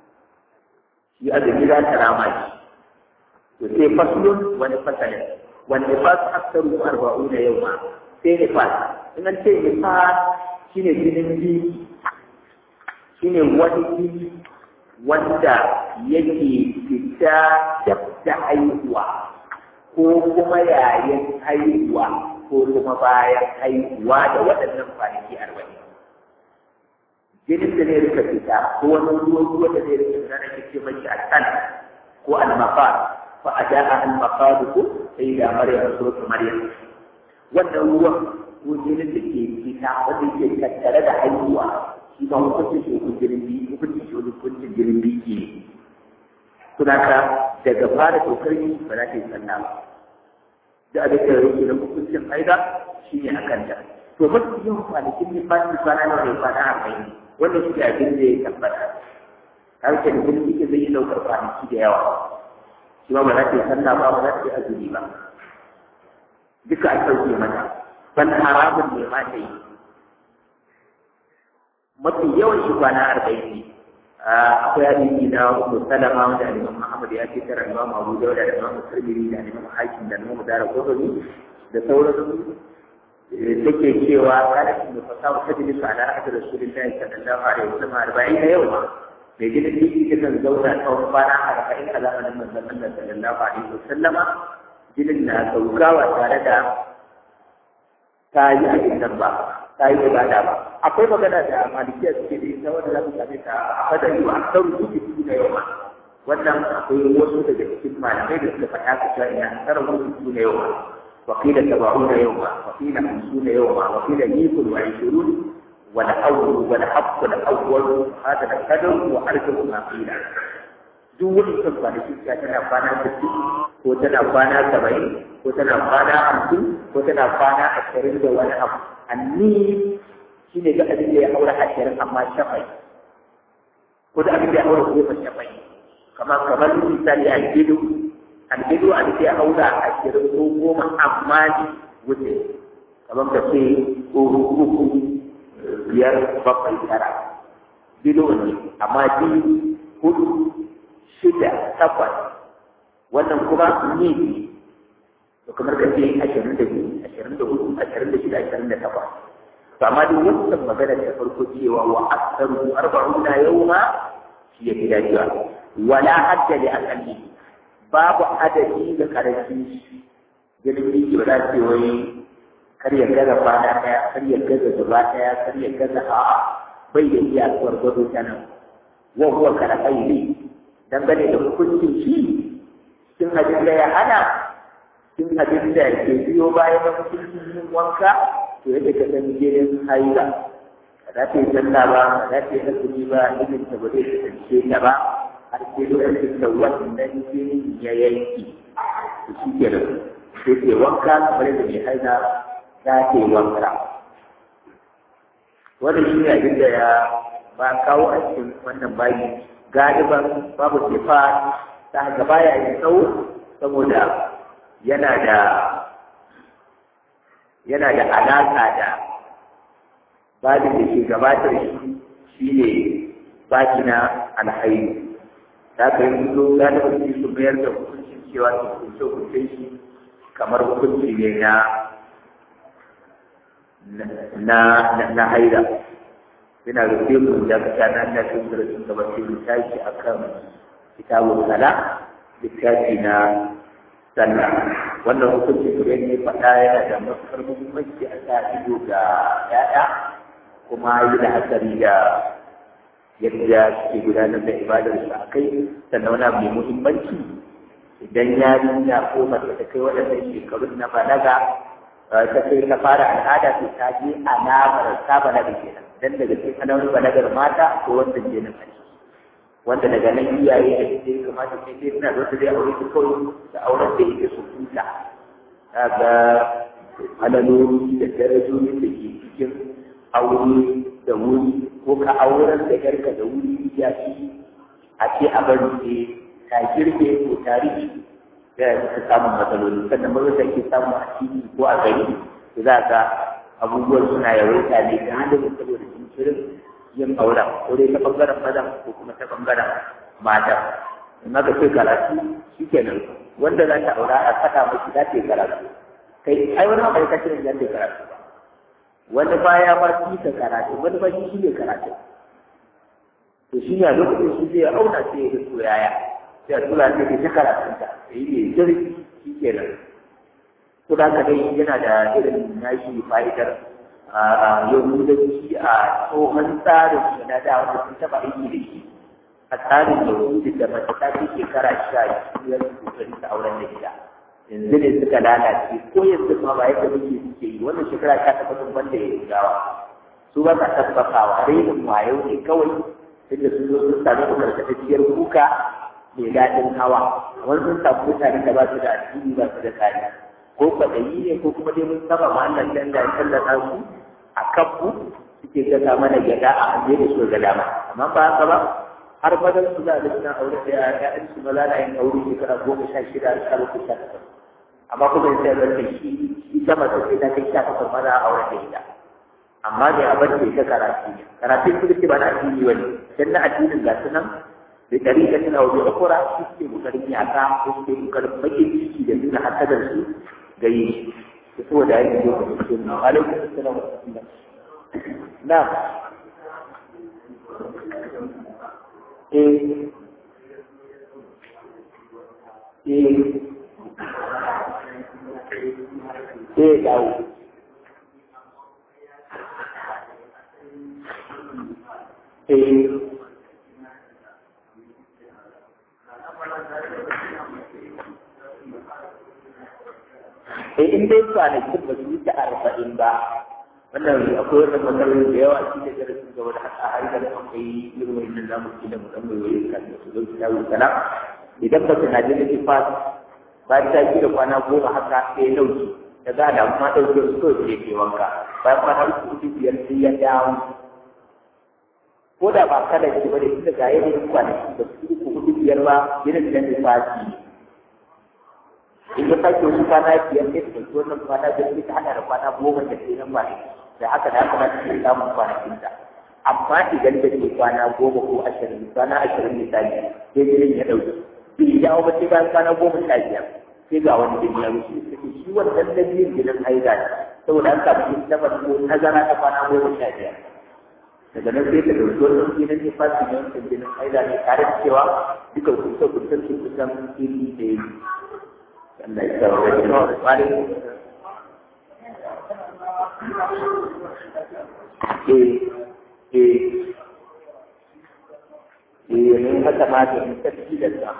shi azumi za ta rama shi to sai faslun wani fasalin wani nifas aksaru 40 yawma sai nifas in an ce nifas shine jinin biyu shine wani jini wanda yake fita da haihuwa ko kuma yayin haihuwa ko kuma bayan haihuwa da waɗannan kwanaki 40 jinin da ne rika fita ko wani ruwa da zai rika fita da kake mai al'an ko al-mafar fa adaa al-mafar ko sai da maryam suratu maryam wannan ruwan ko jinin da ke fita wanda ke tattare da haihuwa shi ba hukuncin shi jinin biyu hukuncin shi hukuncin jinin biyu ke sunaka daga fara kokari ba za ta yi sallah ba da abin da yake da hukuncin haida shi ne akan ta to mafi yin kwanakin ne ba su kwana nawa ne kwana 40 wannan shi abin da ya tabbata har ke da jini zai yi daukar kwanaki da yawa shi ba za ta yi sallah ba ba za ta yi azumi ba duka a sauke mata ban haramun ne ma ta yi mafi yawan shi kwana 40 ne akwai hadisi na Ummu Salama wanda Imam Muhammad ya ce tara Imam Abu Dawud da Imam Tirmidhi da Imam Hakim da Imam Daraqutni da sauran take cewa kana da fasaha ta dinka ala ahad Rasulullahi sallallahu alaihi wasallam 40 yawma mai gidan diki ke kan zauna tsawon kwana 40 a zamanin manzon Allah sallallahu alaihi wasallama jinin na saukawa tare da ta yi abin nan ba ta yi ibada ba akwai magana da malikiya suke da ita wanda za mu same ta a hadari wa aksaru suke su da yawa wannan akwai wasu daga cikin malamai da suka faɗa su cewa ina aksaru su da yawa وقيل 70 يوما وقيل 50 يوما وقيل 120 والأول والحق الأول هذا القدر وأرجو ما قيل duk wani kan kwanaki ta tana kwana 60 ko tana kwana 70 ko tana kwana 50 ko tana kwana 20 da wani abu anni shine ga abin da ya aure 20 amma shafai ko da abin da ya aure ko shafai kamar misali aljidu a da ya aura 20 ko 10 amma ni wuce kamar ka ce uku 5 7 9 bido ne amma ji 4 6 8 wannan kuma ni to kamar ka ce 22 24 26 28 to amma duk wannan magana ta farko cewa wa aktharu 40 yawma shi yake dacewa wala hadda li aqalli babu adadi da karanci ganin yake ba za ce wai kar ya gaza kwana daya kar ya gaza gaba daya kar ya gaza a'a bai da iyakar gwado ta nan wa huwa karaƙaili dangane da hukuncin shi sun abin da ya hana sun abin da ke biyo bayan na hukuncin yin wanka to yadda ka san jinin haila ba za ta yi zanna ba ba za ta yi azumi ba irin ta ba zai kasance ta ba har sai lokacin da wannan jinin ya yanki to shi ke da sai ke wanka kamar yadda mai haila za ta yi wanka wannan shi ne abin da ya ba kawo a cikin wannan bayi galiban babu sifa ta haka baya yin tsawo saboda yana da alaƙa da babin da ke gabatar shi ne baki na alhairi ta kai mutu galiban shi su mayar da hukuncin cewa su hukunce shi kamar hukunci ne na haida yana rufe mu da mutanen da sun zura sun gaba sai littafi a kan kitabun sala littafi na sallah wannan hukunci kuma ne faɗa yana da matuƙar muhimmanci a sa ido ga ƴaƴa kuma yi da hasari da yadda suke gudanar da ibadar su a kai sannan wani abu mai muhimmanci idan yarinya ko mace ta kai waɗannan shekarun na balaga ta kai ta fara al'ada to ta je alamar ta balaga kenan dan daga cikin alamun balagar mata ko wanda ke nan a wanda daga nan iyaye da ke kamata sai dai suna zuwa da aure su kawai da auren da yake su huta kaga alaloli da darajoji da ke cikin aure da wuri ko ka auren da yarka da wuri ya ci a ce a bari ta girbe ko tarihi da ta samun matsaloli sannan maza ke samu a ciki ko a gari za ka abubuwan suna yawaita ne da halin saboda jinkirin yin auren ko dai ta bangaren mazan ko kuma ta bangaren mata in aka ce karatu shi kenan wanda za ta aura a faɗa mashi za ta yi karatu kai ai wani abu ka kiran yadda karatu ba wani baya ma shi ka karatu wani ba shi ne karatu to shi ne a lokacin shi zai auna sai ya ga yaya sai a tura sai ta karatunta sai yi ne jirgi shi kenan to da dai yana da irin nashi fa'idar yahudanci a tsohon tsarin su na da wanda sun taɓa aiki da shi a tsarin yahudi da mace ta fi shekara 15 kokari ta auren da gida yanzu ne suka lalace ko yanzu ma ba yadda muke suke yi wannan shekara ta taɓa sun wanda ya gawa su ba ta tabbatawa rainin wayo ne kawai tunda sun zo sun sami karkatacciyar kuka mai daɗin hawa wani sun samu mutane da ba su da addini ba su da kariya ko kwaɗayi ne ko kuma dai mun saba ma Allah dan da tallata su a kanku suke gasa mana gyaɗa a hanje da su ga dama amma ba haka ba har bazan su da suna aure da ƴaƴan su maza da yin aure shekara 16 har 18 amma kuma sai da shi sama da sai da kai 18 maza a aure da ita amma dai a bace ta karatu su ce ba na addini wani dan na addinin ga su nan da ɗariƙa tana wajen akura su ke ƙoƙarin yaƙa ko su ke ƙoƙarin bakin ciki da nuna hasadar su ga yi da saboda yake zo da cikin nan alaikun assalam wa rahmatullah na dawo in dai kwanakin ba su wuce 40 ba wannan akwai wannan matsaloli da yawa shi da darasin gaba da haka har da akwai irin wannan zamu ci da mutum mai wani kan da su zo ta wuce salam idan ba su na da nifas bayan ta ji da kwana 10 haka sai dauki da za da kuma dauke su ko je ke wanka bayan kwana 3-5 sai ya dawo ko da ba kada ki bane tunda ga yayin kwanaki da su 3-5 ba irin da nifasi in ya sake wasu kwana 5 sai ta ɗauki wannan kwana 5 ta hada da kwana 10 da ke nan ba da haka da haka za ta iya samun kwanakinta amma idan da ke kwana 10 ko 20 kwana 20 misali sai jirin ya ɗauki bai dawo ba sai bayan kwana 15 sai ga wani jini ya wuce sai shi wannan da biyun jinin haiza ne saboda an samu shi ta farko tazara ta kwana 15 daga nan sai ta ɗauki wannan jinin ne fasi ne wancan jinin haiza ne tare da cewa duka kusa su kusan iri da yi Allah ya kawo da jini da tsari mun haka ma da tafi da ta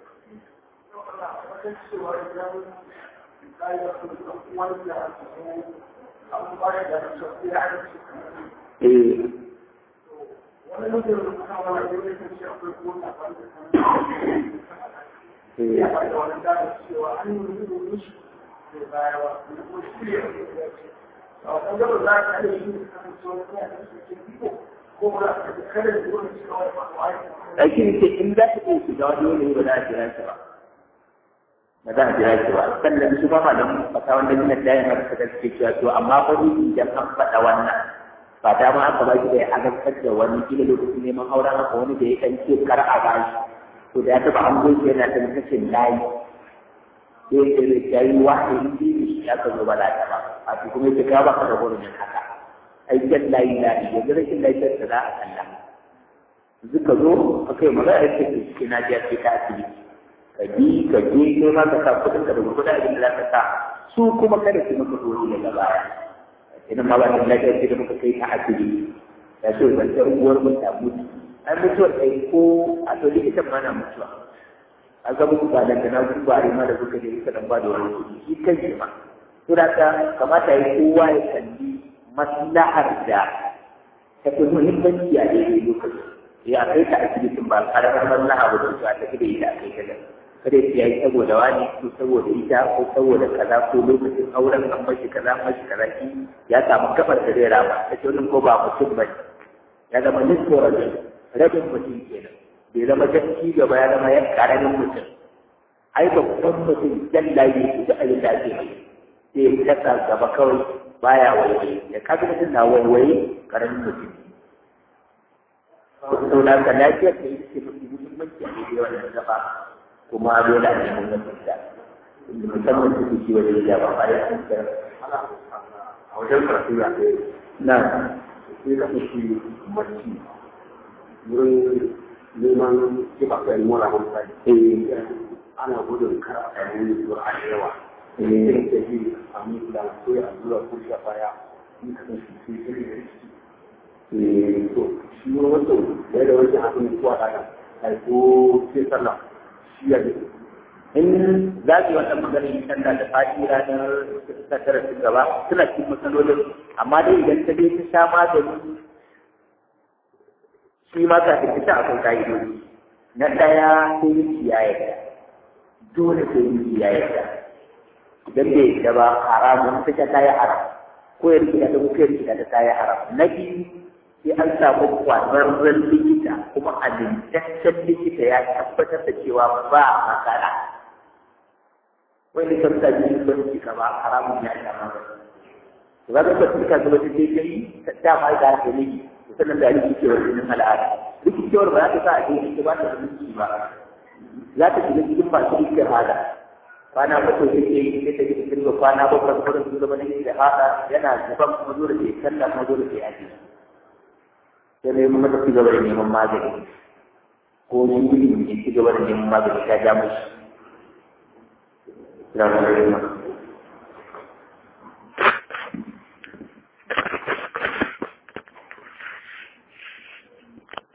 Aikin ce in za ta iya shiga wani wani ba za a jira shi ba. Ba za a jira shi ba. Sannan su ba malamin fata wanda gina dayan har ka suke cewa to amma fa ni idan an faɗa wannan ba da ma aka ba shi da ya azabtar da wani kila lokacin neman auren haka wani da ya kan ce kar a ba shi. To da ya taɓa an goce yana da kashin layi. Sai ya yi wahayi biyu shi aka zo ba za ta ba. A kuma ya ga ba ka da gurbin haka. aikin layi yanzu rashin lafiyar da za a kalla suka zo aka yi magana ya ce ke shi na jiya sai ta asibiti ka je kai ma ka sa kudin ka da gurguda abin da za ka sa su kuma kada su maka dole daga baya idan ma ba da lafiyar sai da muka kai ta asibiti ya ce wancan uwar mun ta mutu an mutuwar kai ko a to likitan ma na mutuwa a ga muku ba nan da na ku ba ma da kuka je kuka dan ba da wani kuɗi shi kan shi ma to da kamata ya kowa ya kalli maslahar da ta fi muhimmanci a daidai lokaci ya kai ta asibitin ba karamar maslaha ba da ta tafi da ita a kai ta kada ya yi saboda wani ko saboda ita ko saboda kaza ko lokacin auren an mashi kaza ki ya samu kafar da zai rama ta ce wani ko ba mutum ba ya zama nisko rabin mutum kenan bai zama gaski gaba ya zama ya karamin mutum ai babban mutum jallaye da abin da ake yi sai ya kasa gaba kawai baya waiwaye da kaga mutum na waiwaye karamin mutum sau da ka lafiyar da ita ce mafi muhimmanci a daidai wannan gaba kuma dole a neman mutum da musamman su ci wajen ya ba bayan sun da a wajen karatu ya na sai ka fi mace wurin neman kiba ka yi mura hankali ana gudun kar a samu zuwa a yawa irin da yi a mutu da ko ya zuwa ko shi a baya in ka san shi sai da shi to shi wani wato da da wani hakan ko a daga ai ko sai sallah shi ya ji in za ki wannan maganin canza da fadi ranar tattara su gaba suna cikin matsalolin amma dai idan ta je ta sha magani shi ma ka fita akwai ka'idoji na ɗaya sai yi ya yarda dole sai yi ya yarda idan bai yarda ba haramun ta ta yi haram ko ya rikita ta ko ya rikita ta ta yi haram na biyu sai an samu kwararren likita kuma amintaccen likita ya tabbatar da cewa ba matsala wani kan ta ji ba su ka ba haramun ya sha magani to ga ka tuka zuba ta dai ta dama da ta ne sannan da rikicewar jinin al'ada rikicewar ba za ta sa a cikin ba ta rikici ba za ta shiga cikin masu rikicin hada kwana bakwai take yi sai ta ji cikin ga kwana bakwai kuma su zama ne da hada yana zuban kuma dole sai sallah kuma dole sai aji sai ne mun ta ci gaba da neman magani ko shi ne ci gaba da neman magani ta ja mishi. Assalamu alaikum.